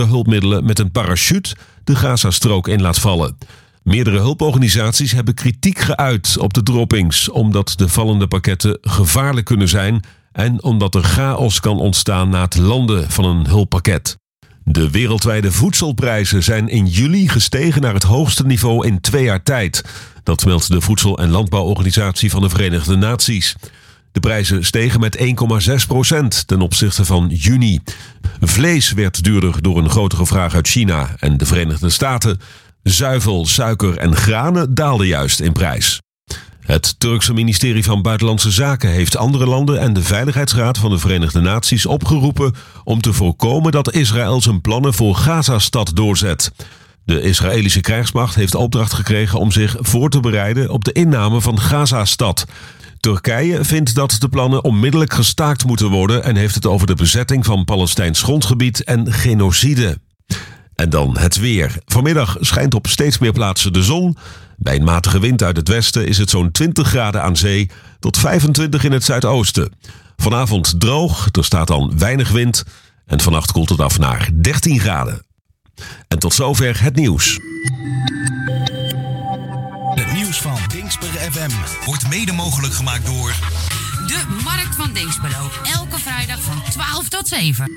hulpmiddelen met een parachute de Gazastrook in laat vallen. Meerdere hulporganisaties hebben kritiek geuit op de droppings, omdat de vallende pakketten gevaarlijk kunnen zijn en omdat er chaos kan ontstaan na het landen van een hulppakket. De wereldwijde voedselprijzen zijn in juli gestegen naar het hoogste niveau in 2 jaar tijd. Dat meldt de Voedsel- en Landbouworganisatie van de Verenigde Naties. De prijzen stegen met 1,6% ten opzichte van juni. Vlees werd duurder door een grotere vraag uit China en de Verenigde Staten. Zuivel, suiker en granen daalden juist in prijs. Het Turkse ministerie van Buitenlandse Zaken heeft andere landen en de Veiligheidsraad van de Verenigde Naties opgeroepen om te voorkomen dat Israël zijn plannen voor Gazastad doorzet. De Israëlische krijgsmacht heeft opdracht gekregen om zich voor te bereiden op de inname van Gazastad. Turkije vindt dat de plannen onmiddellijk gestaakt moeten worden en heeft het over de bezetting van Palestijns grondgebied en genocide. En dan het weer. Vanmiddag schijnt op steeds meer plaatsen de zon. Bij een matige wind uit het westen is het zo'n 20 graden aan zee tot 25 in het zuidoosten. Vanavond droog, er staat dan weinig wind en vannacht koelt het af naar 13 graden. En tot zover het nieuws. Het nieuws van Dingsper FM wordt mede mogelijk gemaakt door de Markt van Dinxperlo. Elke vrijdag van 12 tot 7.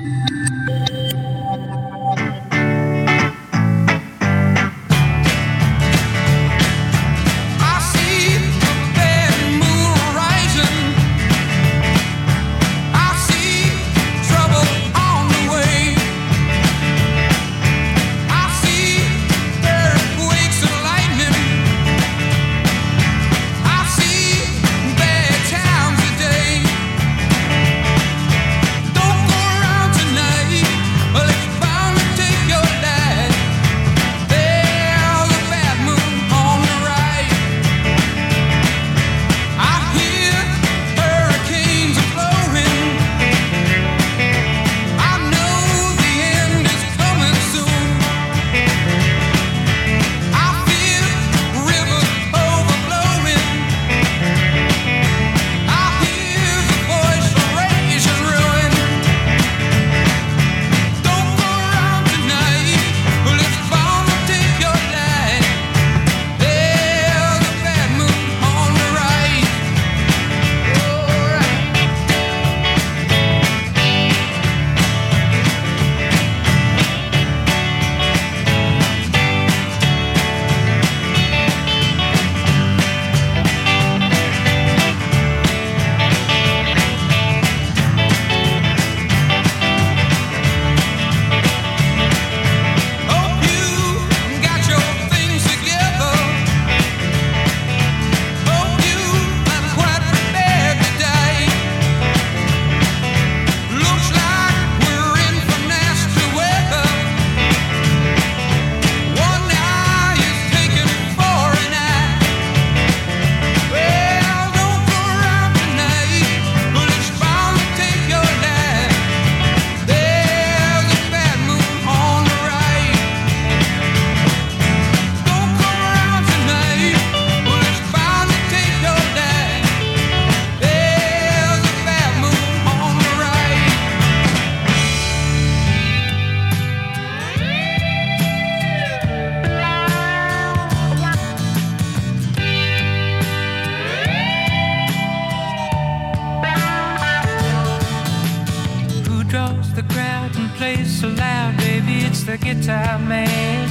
the guitar man.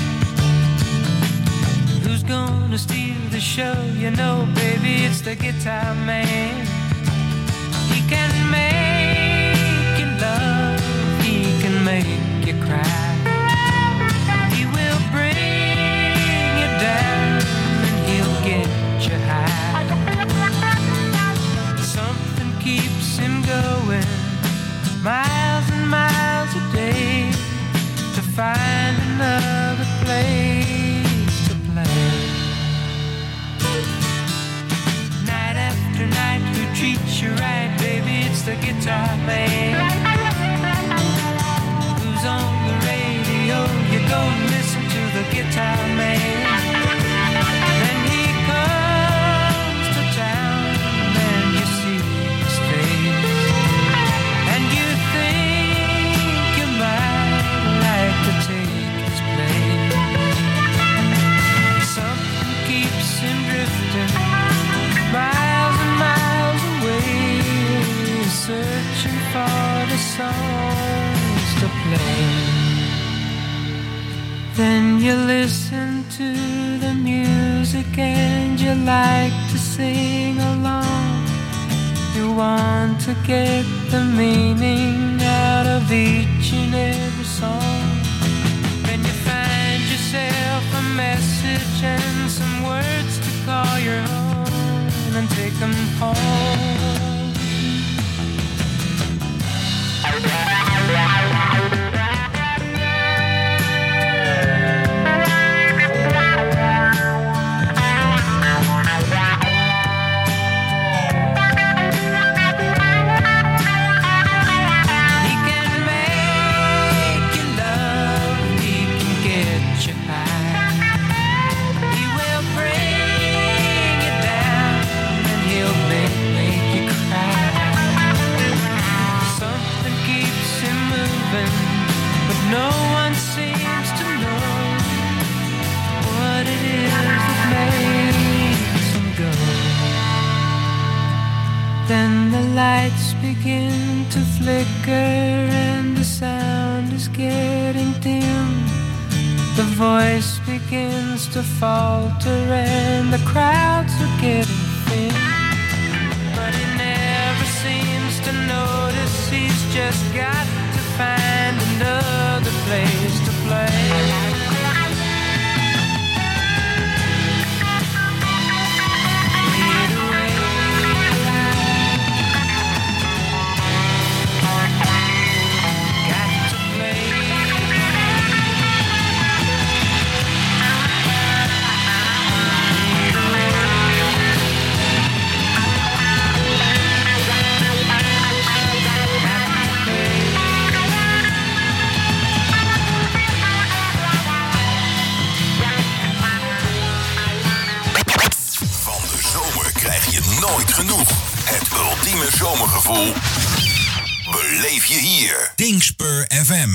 Who's gonna steal the show? You know, baby, it's the guitar man. He can make you love, he can make you cry. He will bring you down and he'll get you high. Something keeps him going, miles and miles a day, to find another place to play. Night after night, who treats you right, baby, it's the guitar man. Who's on the radio? You go listen to the guitar man. Then he comes to town and you see his face, and you think you might like Then you listen to the music and you like to sing along. You want to get the meaning out of each and every song. Then you find yourself a message and some words to call your own and take them home. No one seems to know what it is that makes them go. Then the lights begin to flicker and the sound is getting dim. The voice begins to falter and the crowds are getting thin. But he never seems to notice, he's just got to find another place to play. Nooit genoeg. Het ultieme zomergevoel beleef je hier. Dingspur FM.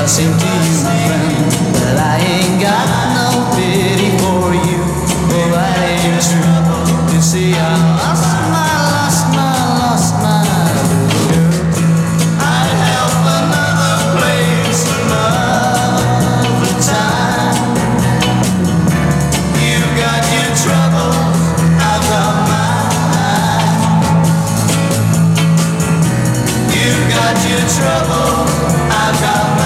I sing to you, friend, that I ain't got no pity for you. Oh, that ain't true. You see, I lost my little girl. I'd help another place another time. You got your troubles, I've got mine. You got your troubles, I've got mine.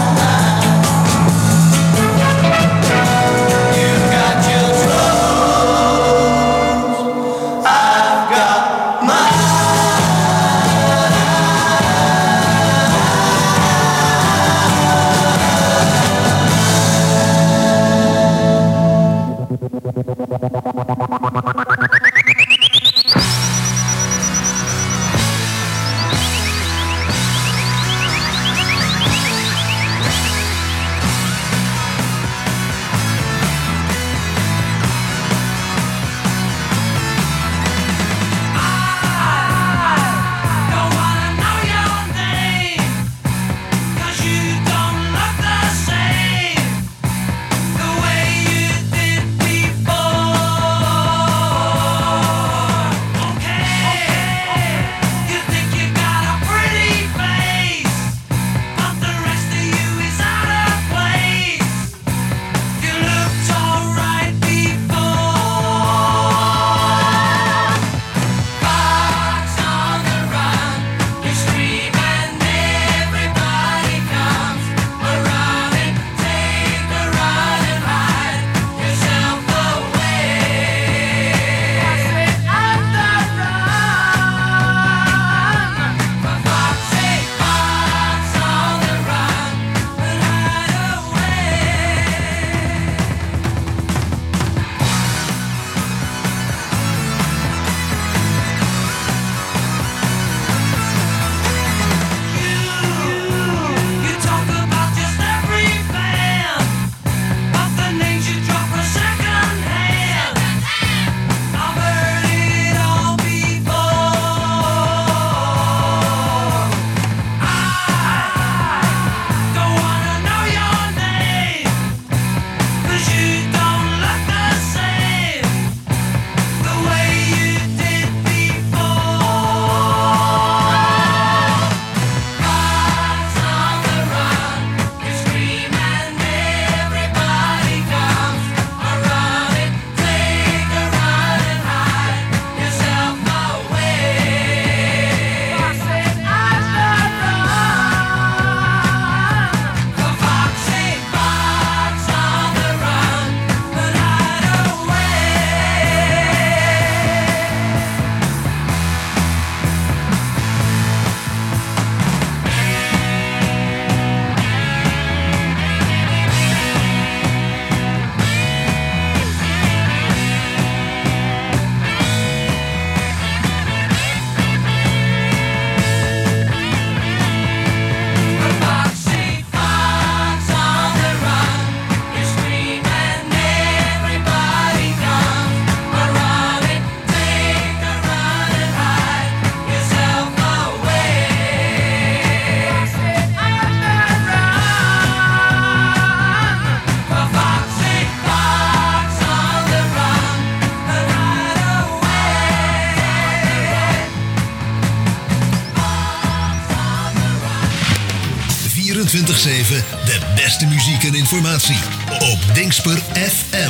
De beste muziek en informatie op Dingsper FM.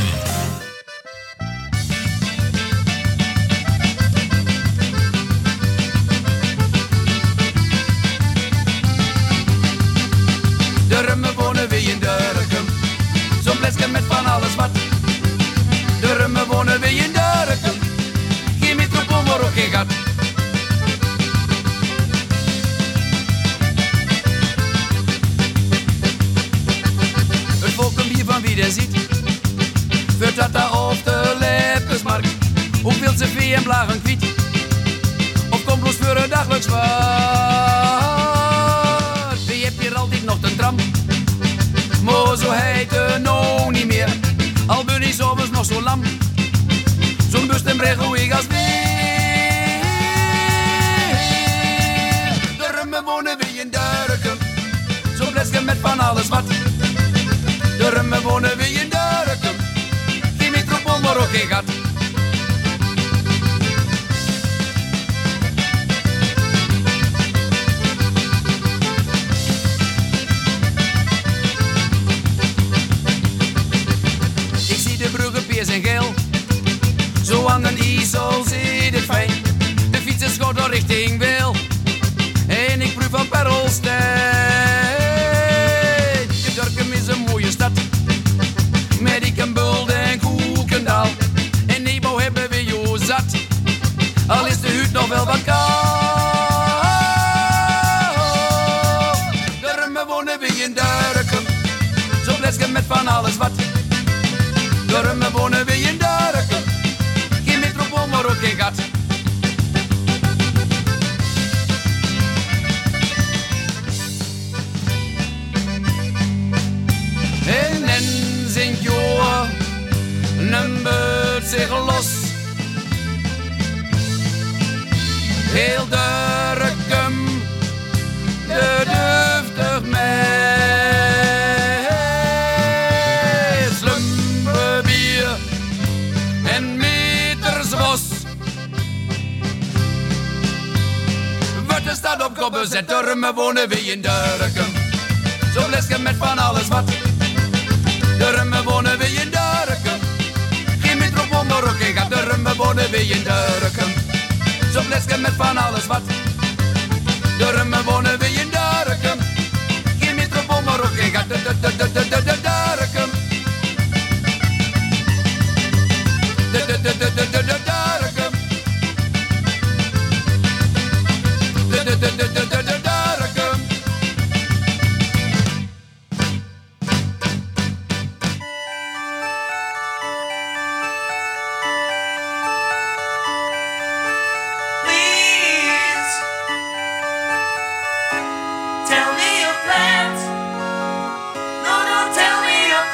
De rummen wonen weer in Durkum, zo'n blesken met van alles wat. De rummen wonen weer in Durkum, geen metropool maar ook geen gat. Wie dat ziet, wordt dat op de Leppersmarkt. Hoeveel cv en blagen kwiet, of komt los voor een dagelijks wat. Je hebt hier altijd nog de tram, maar zo heet het nou niet meer. Al ben je s'avonds nog zo lam, zo'n bus en breg hoe ik als weer. De rummen wonen weer in Durkum, zo'n blesken met van alles wat. De rummen wonen weer in Durkum. Geen metropool, maar ook geen gat. Ik zie de bruggen peers en geel. Zo aan de IJssel zit het fijn. De fiets is goed door richting Wil. En ik proef van Perlstein. De Durkum is een mooie stad. Met Ikenbulde en Koekendaal. En Nebo hebben we jo zat. Al is de huid nog wel wat koud. De rummen wonen we in Durkum. Zo blesken met van alles wat. De rummen wonen we in Durkum. Geen metropool, maar ook geen gat. En zingt joh, een beurt zich los. Heel Durkum, de duftig mee. Slumberbier en metersbos. Wat er staat op kop bezet, de rummen wonen we in Durkum. Zo blesken met van alles wat. De rummen wonen we in Durkum. Geen metropool, maar ook geen gat. De rummen wonen we in Durkum. Zo blesken met van alles wat. De rummen wonen we in Durkum. Geen metropool, maar ook geen gat. Durkum. Tell me your plans. No, don't tell me your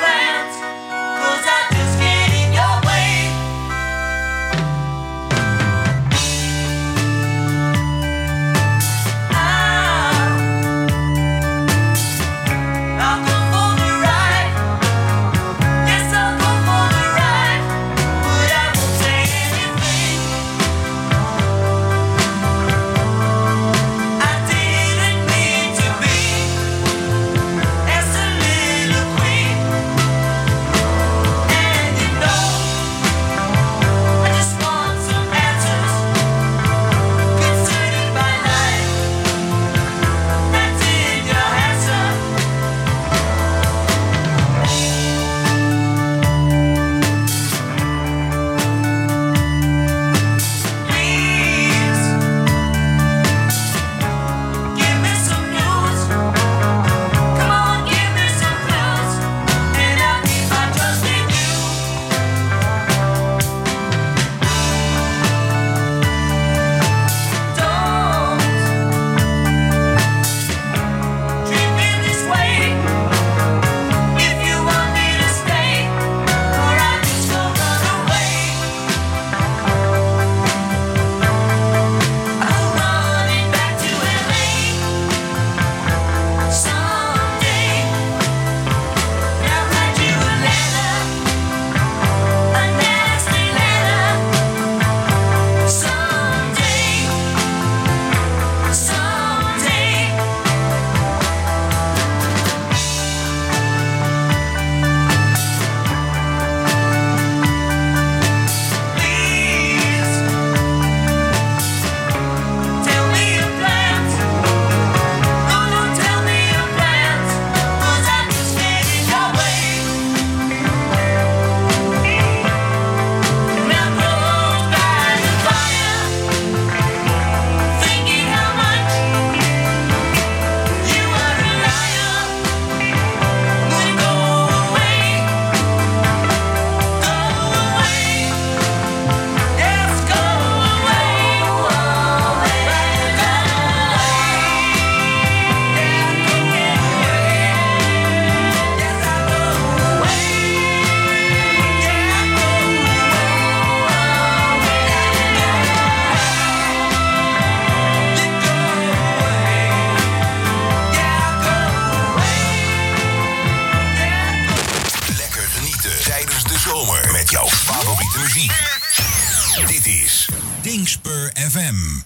met jouw favoriete muziek. Dit is Dingspur FM.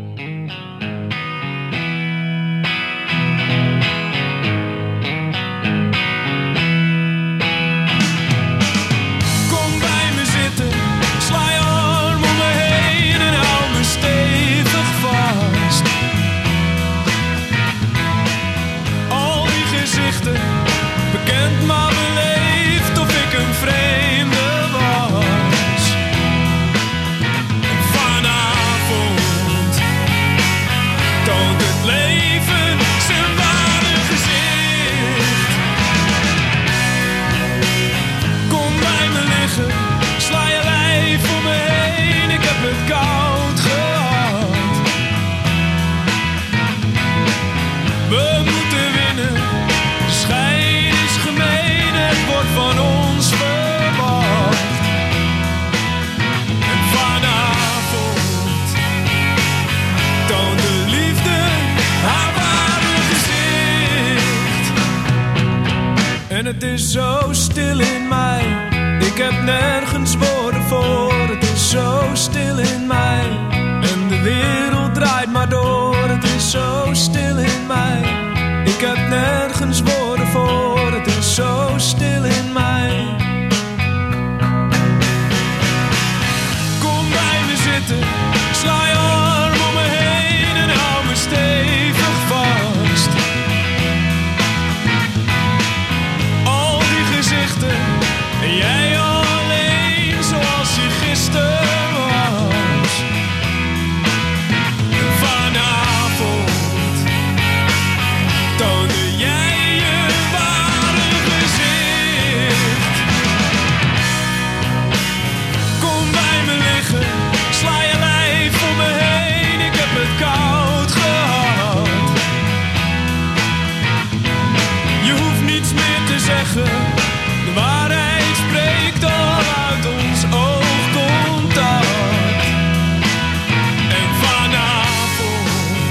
Kom bij me zitten, sla je arm om me heen en hou me stevig vast. Al die gezichten, bekend maar beleefd of ik een vreemde was. En vanavond toont het leven zijn ware gezicht. Kom bij me liggen, sla je lijf om me heen, ik heb het koud gehad. We moeten winnen, de schijn is gemeen, het wordt van ons verwacht. En vanavond toont de liefde haar ware gezicht. En het is zo stil in mij, ik heb nergens woorden voor. Het is zo stil in mij en de wereld draait maar door. Het is zo stil in mij, ik heb nergens woorden voor. Het is zo stil in mij. Kom bij me zitten, sla je arm om me heen en hou me stevig vast. Al die gezichten en jij alleen zoals je gisteren was. En vanavond toonde jij je ware gezicht. Kom bij me liggen, sla je lijf om me heen, ik heb het koud gehad. Je hoeft niets meer te zeggen, de waarheid spreekt al uit ons oogcontact. En vanavond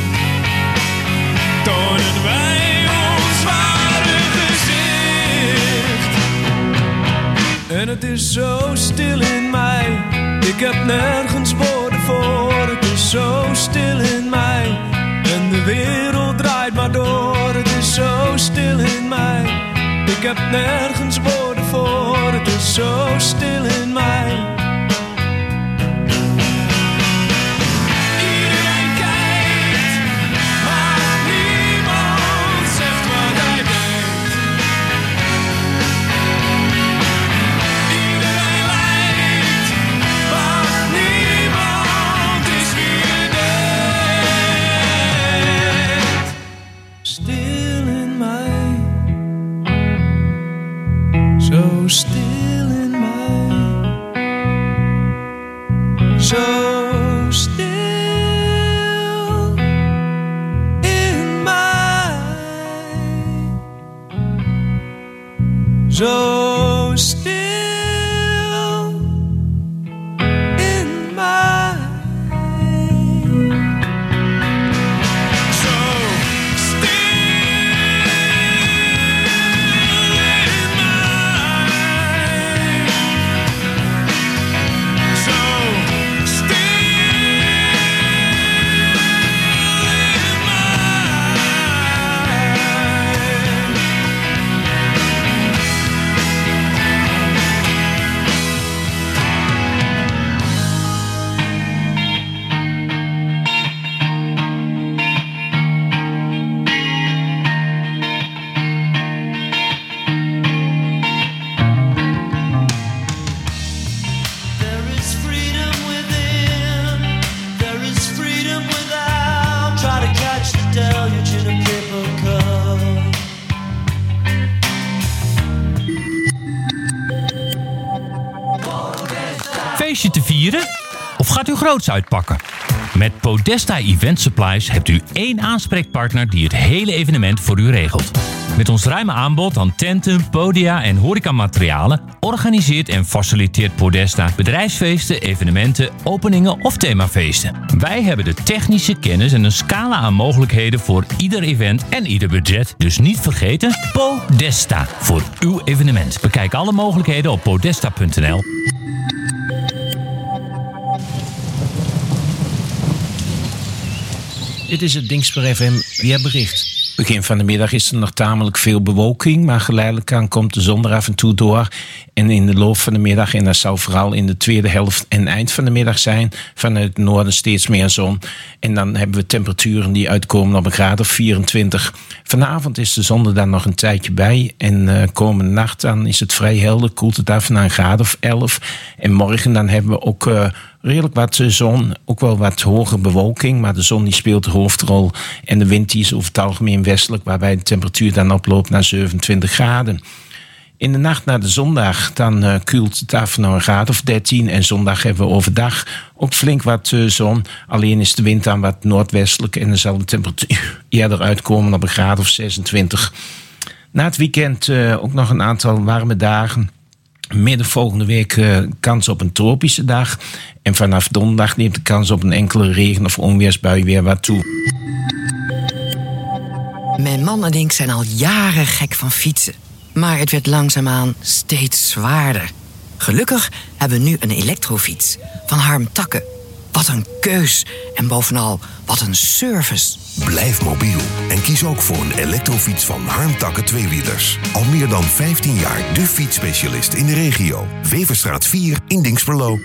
tonen wij ons ware gezicht. En het is zo stil in mij, ik heb nergens woorden voor. Het is zo stil in mij en de wereld draait maar door. Het is zo stil in mij, ik heb nergens woorden voor. Het is zo stil in mij. Iedereen kijkt, maar niemand zegt wat hij denkt. Iedereen lijkt, maar niemand is wie je denkt. Stil in mij, zo stil in mij, zo stil in mij, zo stil in mij, zo There is freedom within, there is freedom without. Try to catch the deluge in a paper cup. Feestje te vieren? Of gaat u groots uitpakken? Met Podesta Event Supplies hebt u één aanspreekpartner die het hele evenement voor u regelt. Met ons ruime aanbod aan tenten, podia en horecamaterialen organiseert en faciliteert Podesta bedrijfsfeesten, evenementen, openingen of themafeesten. Wij hebben de technische kennis en een scala aan mogelijkheden voor ieder event en ieder budget. Dus niet vergeten, Podesta voor uw evenement. Bekijk alle mogelijkheden op podesta.nl. Dit is het Dingsper FM weerbericht. Begin van de middag is er nog tamelijk veel bewolking, maar geleidelijk aan komt de zon er af en toe door. En in de loop van de middag, en dat zal vooral in de tweede helft en eind van de middag zijn, vanuit het noorden steeds meer zon. En dan hebben we temperaturen die uitkomen op een graad of 24. Vanavond is de zon er dan nog een tijdje bij. En komende nacht dan is het vrij helder, koelt het af naar een graad of 11. En morgen dan hebben we ook redelijk wat zon, ook wel wat hoge bewolking, maar de zon die speelt de hoofdrol. En de wind die is over het algemeen westelijk, waarbij de temperatuur dan oploopt naar 27 graden. In de nacht naar de zondag dan koelt het af naar een graad of 13. En zondag hebben we overdag ook flink wat zon. Alleen is de wind dan wat noordwestelijk en dan zal de temperatuur eerder uitkomen op een graad of 26. Na het weekend ook nog een aantal warme dagen. Midden volgende week kans op een tropische dag. En vanaf donderdag neemt de kans op een enkele regen- of onweersbui weer wat toe. Mijn man en ik zijn al jaren gek van fietsen. Maar het werd langzaamaan steeds zwaarder. Gelukkig hebben we nu een elektrofiets van Harm Takke. Wat een keus en bovenal wat een service. Blijf mobiel en kies ook voor een elektrofiets van Harm Takke tweewielers. Al meer dan 15 jaar de fietsspecialist in de regio. Weverstraat 4 in Dinxperlo.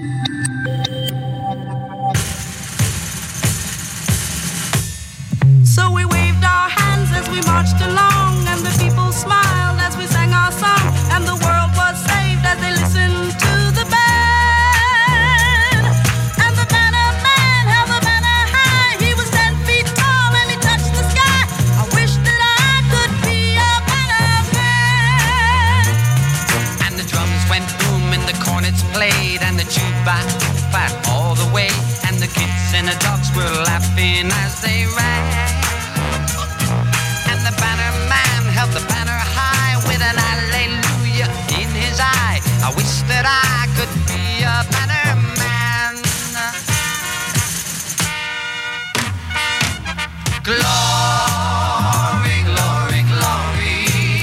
So we waved our hands as we marched along, and the people smiled as we sang our song, and the world was saved as they listened to the band. And the banner man held the banner high, he was 10 feet tall and he touched the sky. I wish that I could be a banner man. And the drums went boom and the cornets played, and the jukebox back all the way, and the kids and the dogs were laughing as they ran. The banner high with an hallelujah in his eye. I wish that I could be a banner man. Glory, glory, glory.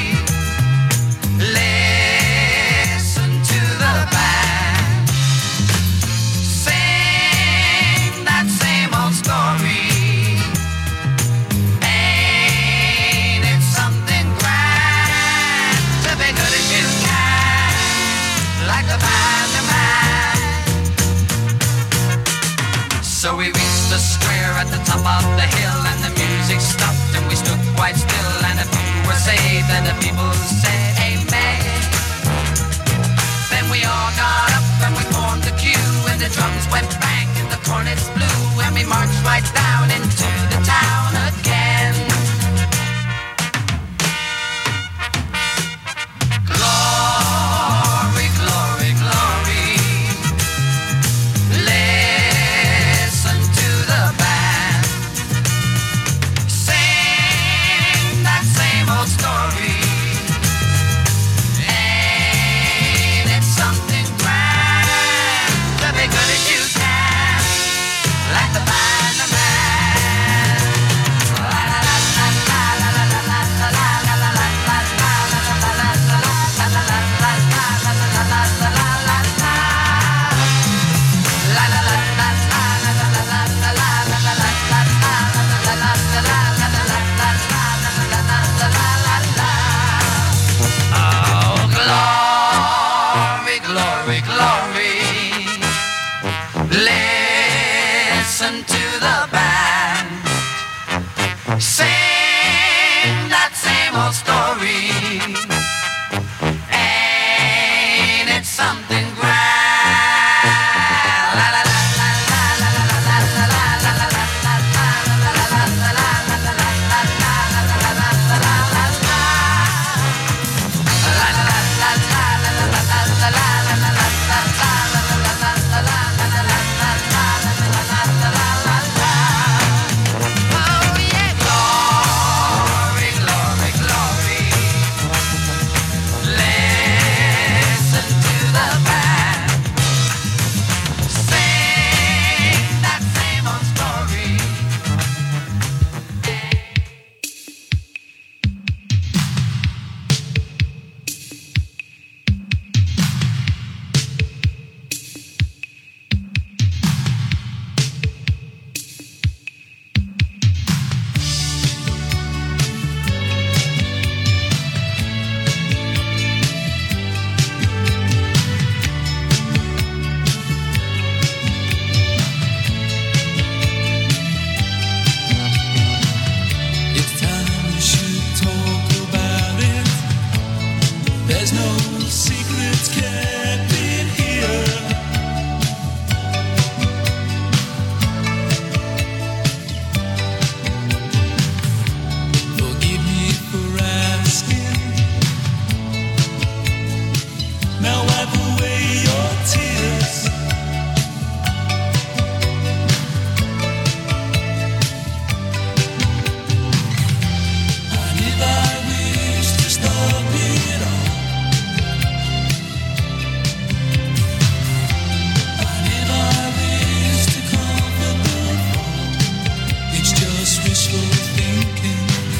Listen to the band. Sing that same old story. So we reached the square at the top of the hill, and the music stopped and we stood quite still, and the people were saved and the people said amen. Then we all got up and we formed the queue, and the drums went bang and the cornets blew, and we marched right down into the town again. Glory, glory, glory. Story. Ain't it something grand to be good as you can, like the banner man. There's no secrets kept in here. Forgive me for asking. Now wipe away your tears. And if I wish to stop it all, and if I wish to comfort the fall, it's just wishful thinking.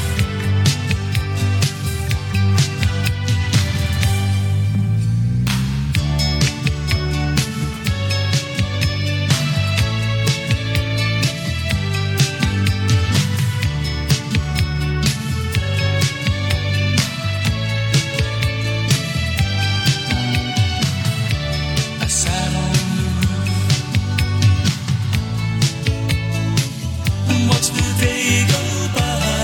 I sat on the roof and watched the day go by.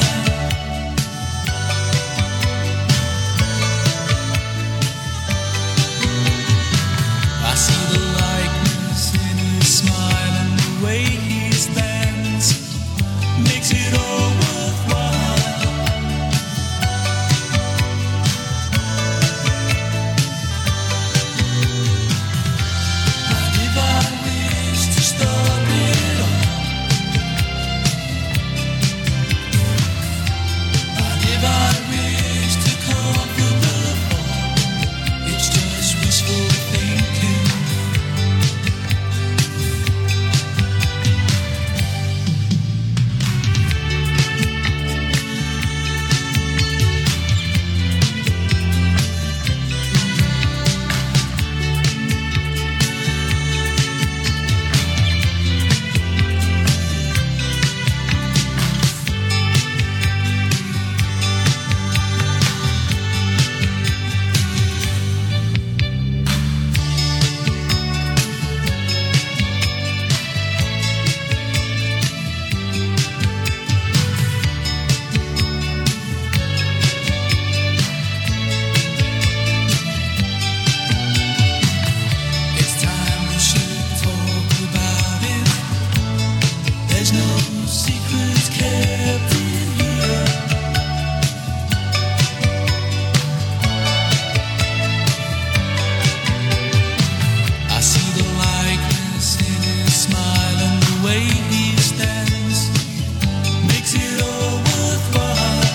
I see the likeness in his smile and the way he stands makes it all worthwhile. And if I wish to stop it all, and if I wish to comfort the fall, it's just wishful thinking. It's time we should talk about it. There's no secrets kept in here. I see the likeness in his smile and the way he stands makes it all worthwhile.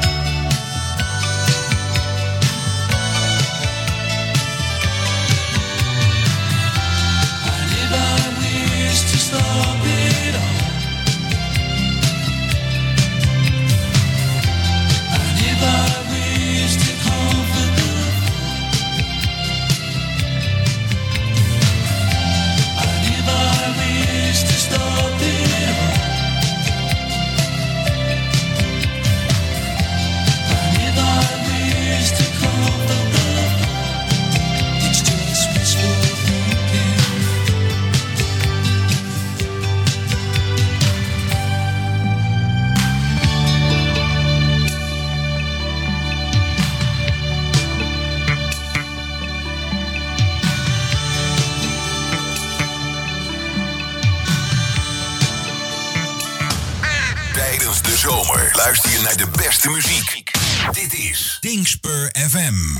And if I wish to stop it all, and if I wish to comfort the fall, and if I wish to stop it all, and if I wish to comfort the fall, it's just wishful thinking. Tijdens de zomer luister je naar de beste muziek. Dit is Dingspur FM.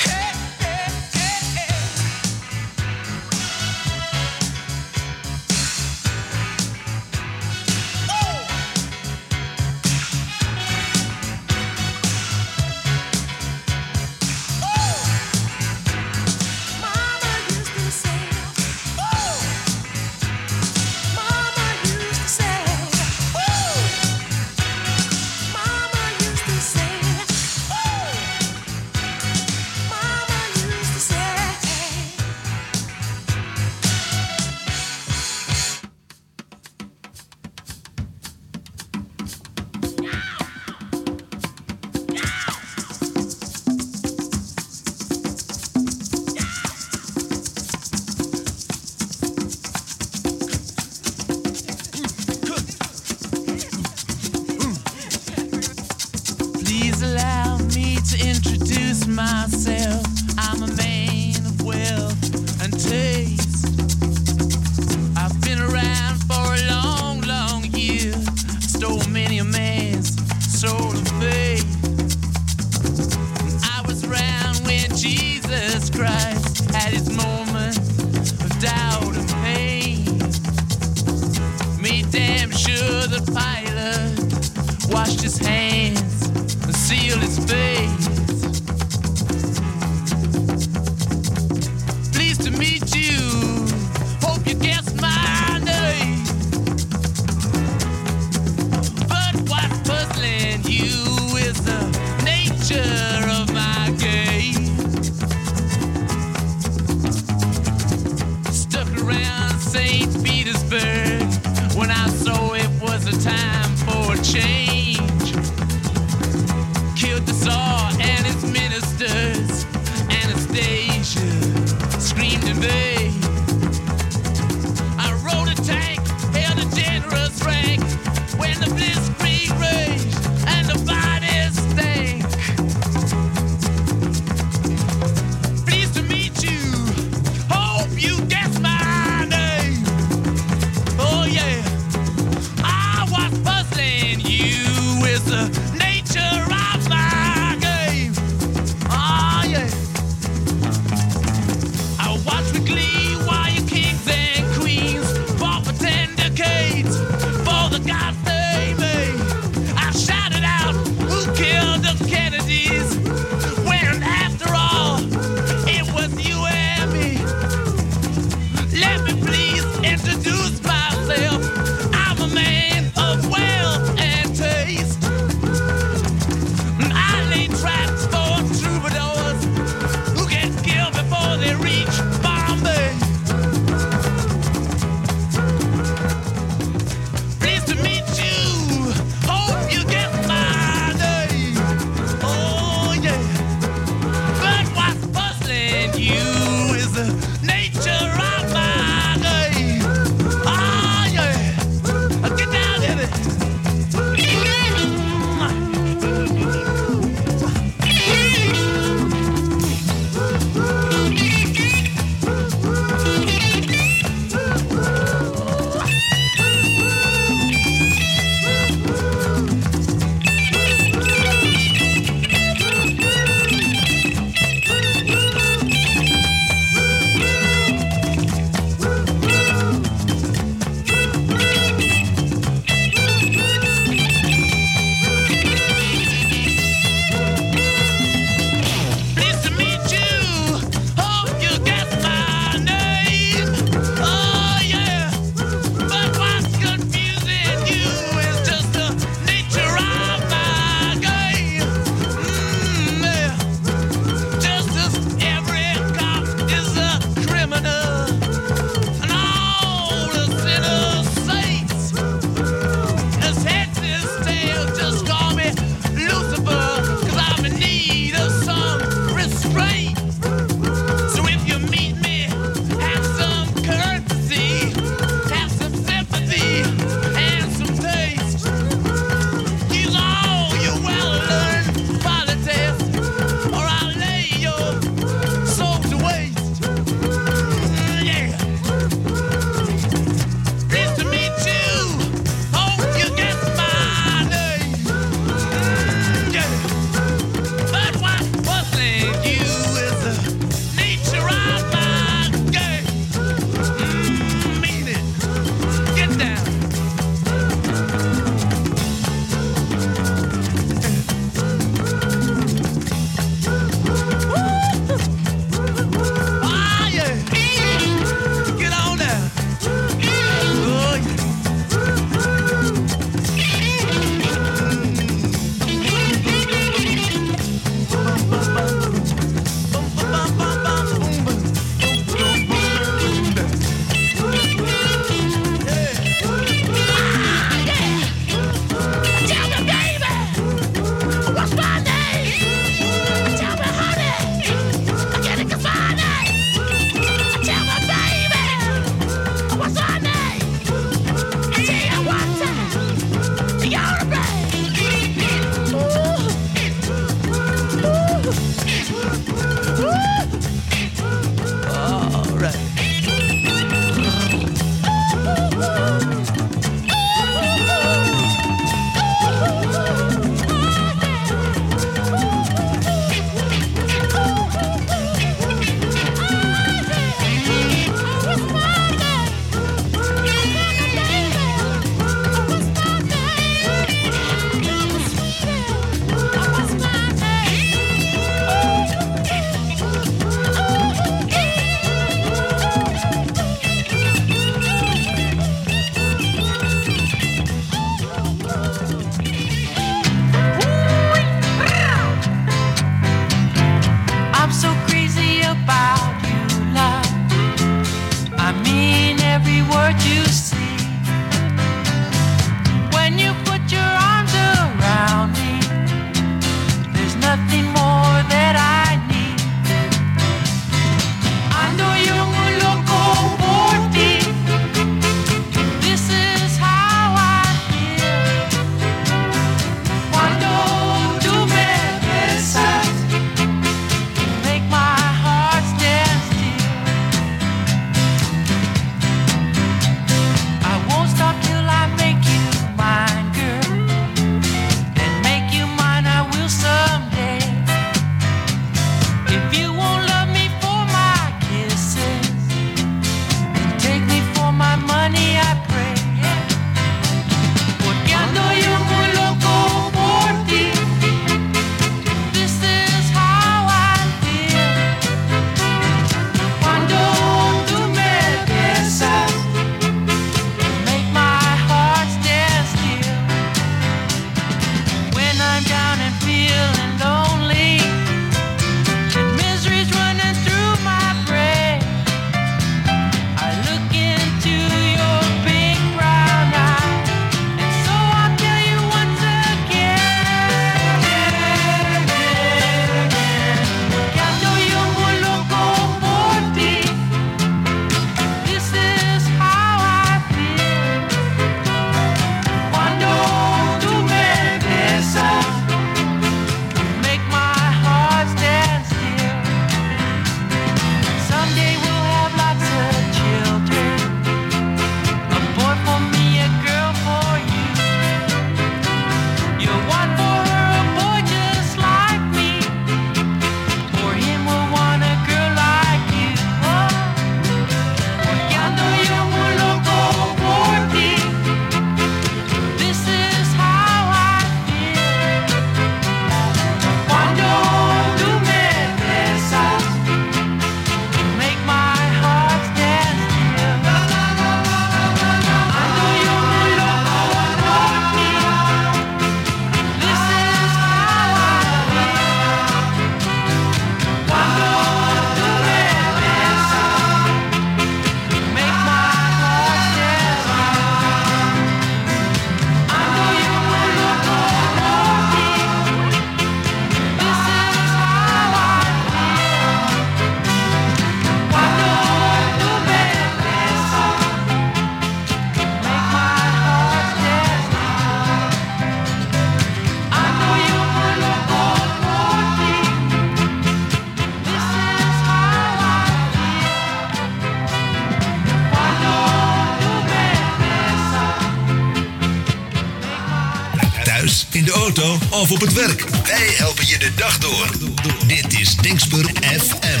of op het werk. Wij helpen je de dag door. Dit is Dingsper FM.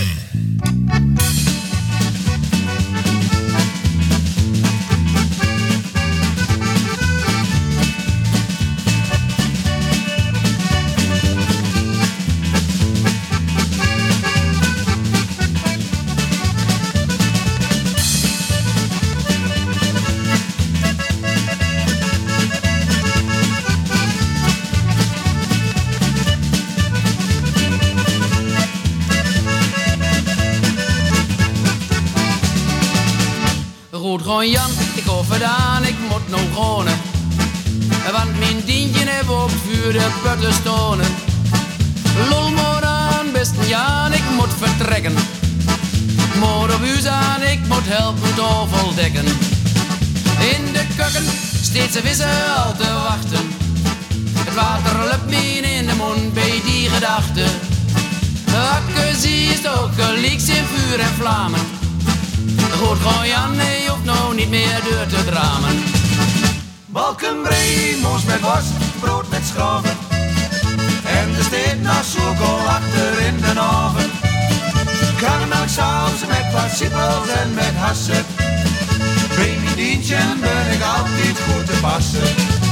Roodgroen Jan, ik hoor vandaan, ik moet nou gronen. Want mijn dientje heeft op vuur de putten stonen. Lol maar aan, beste Jan, ik moet vertrekken. Moet op huis aan, ik moet helpen tafel dekken. In de keuken steeds een vissen al te wachten. Het water lukt me in de mond bij die gedachte. Hakke zie is ook gelijk in vuur en vlammen. Goed gewoon Jan, nee, hoeft nou niet meer deur te dramen. Balkenbrei, moes met worst, brood met schroven. En er steekt nog zoekool achter in de oven. Karnemelksaus met wat siepels en met hassen. Bij mijn dientje ben ik altijd goed te passen.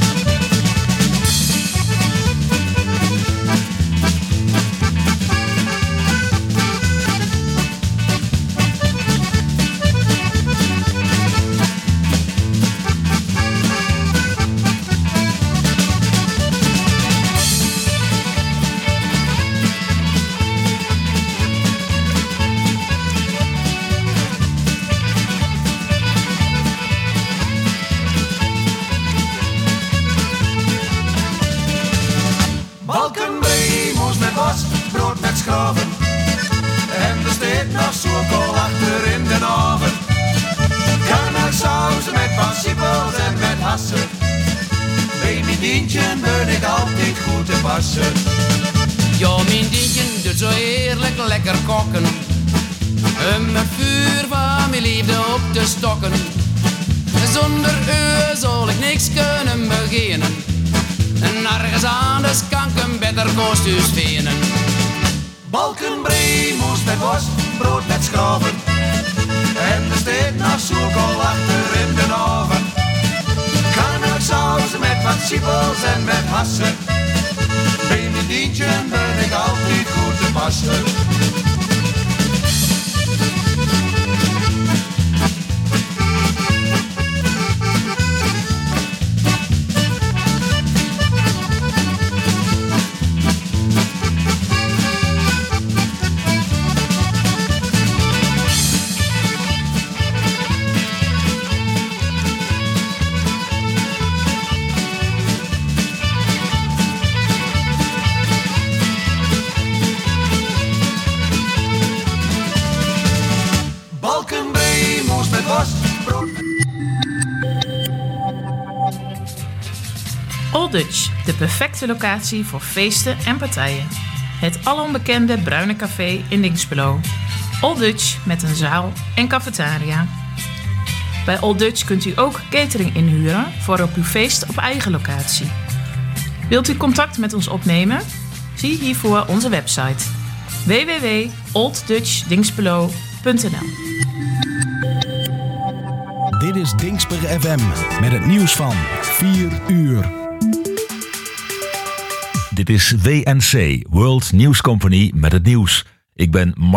Brood met schroven. En er steekt nog zoekool achter in de oven. Karnemelksaus met wat siepels en met hassen. Bij mijn dientje ben ik altijd goed te passen. Ja, mijn dientje doet zo heerlijk lekker koken. Met vuur van mijn liefde op te stokken. Zonder u zal ik niks kunnen beginnen. Nergens anders kan ik een beter kostuus vinden. Balkenbrei, moes met worst, brood met schroven. En er steekt nog zoekool achter in de oven. Karnemelksaus met wat siepels en met hassen. Bij mijn dientje ben ik altijd goed te passen. Old Dutch, de perfecte locatie voor feesten en partijen. Het alombekende Bruine Café in Dingsbelo. Old Dutch met een zaal en cafetaria. Bij Old Dutch kunt u ook catering inhuren voor op uw feest op eigen locatie. Wilt u contact met ons opnemen? Zie hiervoor onze website www.olddutchdingsbelo.nl. Dit is Dingsper FM met het nieuws van 4 uur. Dit is WNC, World News Company met het nieuws. Ik ben